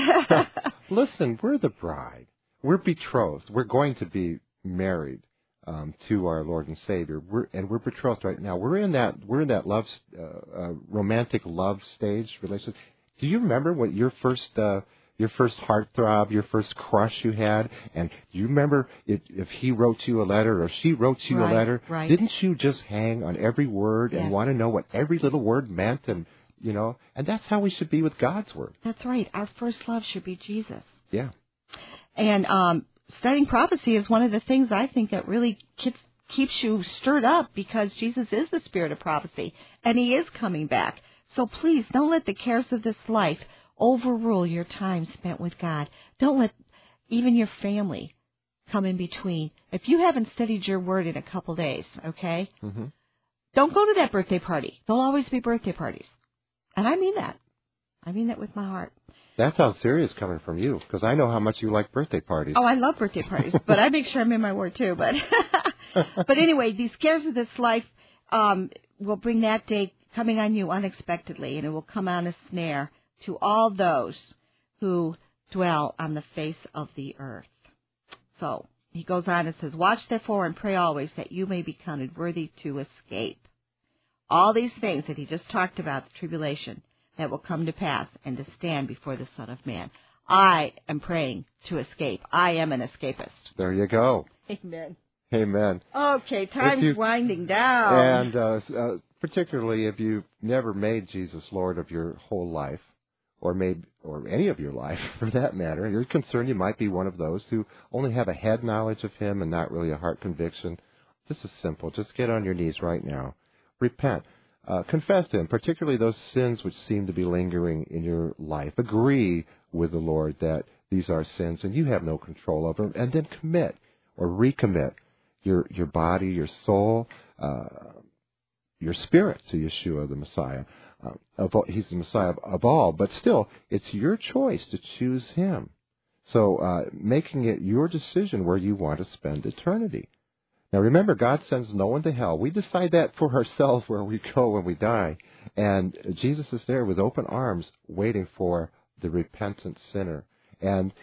Listen, we're the bride. We're betrothed. We're going to be married um, to our Lord and Savior. We're, and we're betrothed right now. We're in that. We're in that love, uh, uh, romantic love stage relationship. Do you remember what your first, uh, your first heartthrob, your first crush you had? And do you remember if, if he wrote you a letter or she wrote you Right, a letter? right. Didn't you just hang on every word Yes. and want to know what every little word meant? And you know, and that's how we should be with God's word. That's right. Our first love should be Jesus. Yeah. And um, studying prophecy is one of the things I think that really keeps, keeps you stirred up because Jesus is the spirit of prophecy, and He is coming back. So please don't let the cares of this life overrule your time spent with God. Don't let even your family come in between. If you haven't studied your word in a couple days, okay, Mm-hmm. don't go to that birthday party. There'll always be birthday parties. And I mean that. I mean that with my heart. That sounds serious coming from you, because I know how much you like birthday parties. Oh, I love birthday parties, but I make sure I'm in my word too. But but anyway, these cares of this life um, will bring that day coming on you unexpectedly, and it will come on a snare to all those who dwell on the face of the earth. So he goes on and says, watch therefore and pray always that you may be counted worthy to escape all these things that he just talked about, the tribulation that will come to pass, and to stand before the Son of Man. I am praying to escape. I am an escapist. There you go. Amen. Amen. Okay, time's you- winding down. And uh, uh, particularly if you've never made Jesus Lord of your whole life, or made, or any of your life for that matter, you're concerned you might be one of those who only have a head knowledge of Him and not really a heart conviction. This is simple. Just get on your knees right now. Repent. uh, confess to Him, particularly those sins which seem to be lingering in your life. Agree with the Lord that these are sins and you have no control over them, and then commit or recommit your your body, your soul, uh, your spirit to Yeshua the Messiah. Uh, of all, he's the Messiah of, of all, but still, it's your choice to choose Him. So uh, making it your decision where you want to spend eternity. Now remember, God sends no one to hell. We decide that for ourselves where we go when we die. And Jesus is there with open arms waiting for the repentant sinner. And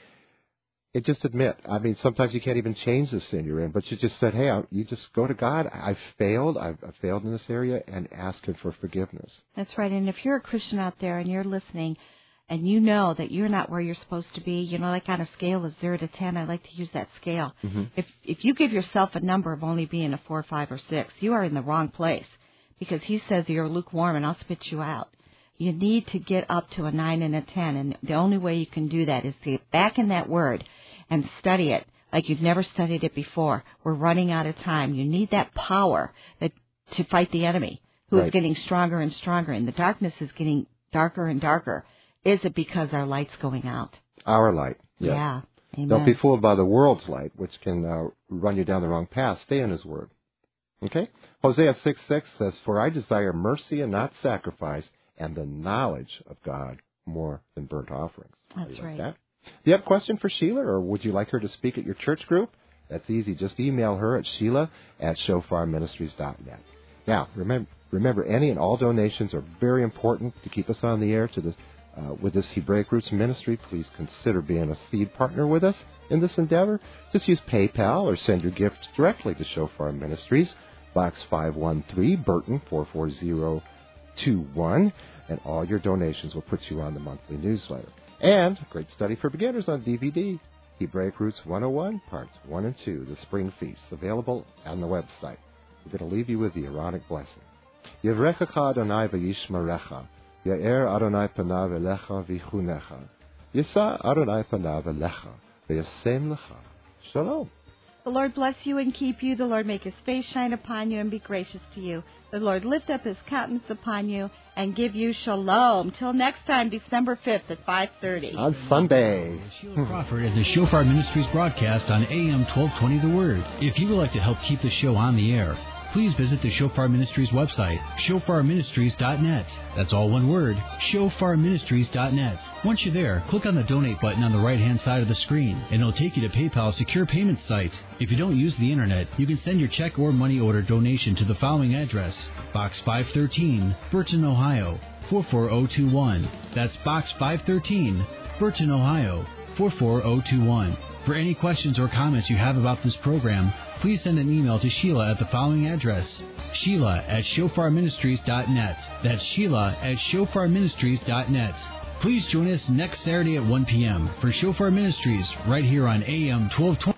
it just admit, I mean, sometimes you can't even change the sin you're in, but you just said, hey, I, you just go to God. I've failed. I've, I've failed in this area, and ask Him for forgiveness. That's right. And if you're a Christian out there and you're listening and you know that you're not where you're supposed to be, you know, like on a scale of zero to ten, I like to use that scale. Mm-hmm. If if you give yourself a number of only being a four, five, or six, you are in the wrong place, because He says you're lukewarm and I'll spit you out. You need to get up to a nine and a ten, and the only way you can do that is to get back in that Word and study it like you've never studied it before. We're running out of time. You need that power that to fight the enemy, who right. is getting stronger and stronger, and the darkness is getting darker and darker. Is it because our light's going out? Our light. Yes. Yeah. Amen. Don't be fooled by the world's light, which can uh, run you down the wrong path. Stay in His Word. Okay? Hosea six six says, "For I desire mercy and not sacrifice, and the knowledge of God more than burnt offerings." That's like right. That? Do you have a question for Sheila, or would you like her to speak at your church group? That's easy. Just email her at Sheila at shofar ministries dot net. Now, remember, remember, any and all donations are very important to keep us on the air to this, uh, with this Hebraic Roots ministry. Please consider being a seed partner with us in this endeavor. Just use PayPal or send your gifts directly to Shofar Ministries, Box five one three, Burton four four zero two one, and all your donations will put you on the monthly newsletter. And a great study for beginners on D V D, Hebraic Roots one oh one, Parts one and two, The Spring Feast, available on the website. We're going to leave you with the Aaronic blessing. Yevrechecha Adonai v'yishmerecha, Ya'er Adonai panav elecha v'chunecha, Yisa Adonai panav elecha, v'yasem lecha. Shalom. The Lord bless you and keep you. The Lord make His face shine upon you and be gracious to you. The Lord lift up His countenance upon you and give you shalom. Till next time, December fifth at five thirty. On Sunday. Sheila Crawford at the Shofar Ministries broadcast on A M twelve twenty The Word. If you would like to help keep the show on the air, please visit the Shofar Ministries website, shofar ministries dot net. That's all one word, shofar ministries dot net. Once you're there, click on the donate button on the right-hand side of the screen, and it'll take you to PayPal's secure payment site. If you don't use the internet, you can send your check or money order donation to the following address: Box five thirteen, Burton, Ohio, four four zero two one. That's Box five thirteen, Burton, Ohio, four four zero two one. For any questions or comments you have about this program, please send an email to Sheila at the following address: Sheila at shofar ministries dot net. That's Sheila at shofar ministries dot net. Please join us next Saturday at one p.m. for Shofar Ministries right here on A M twelve twenty.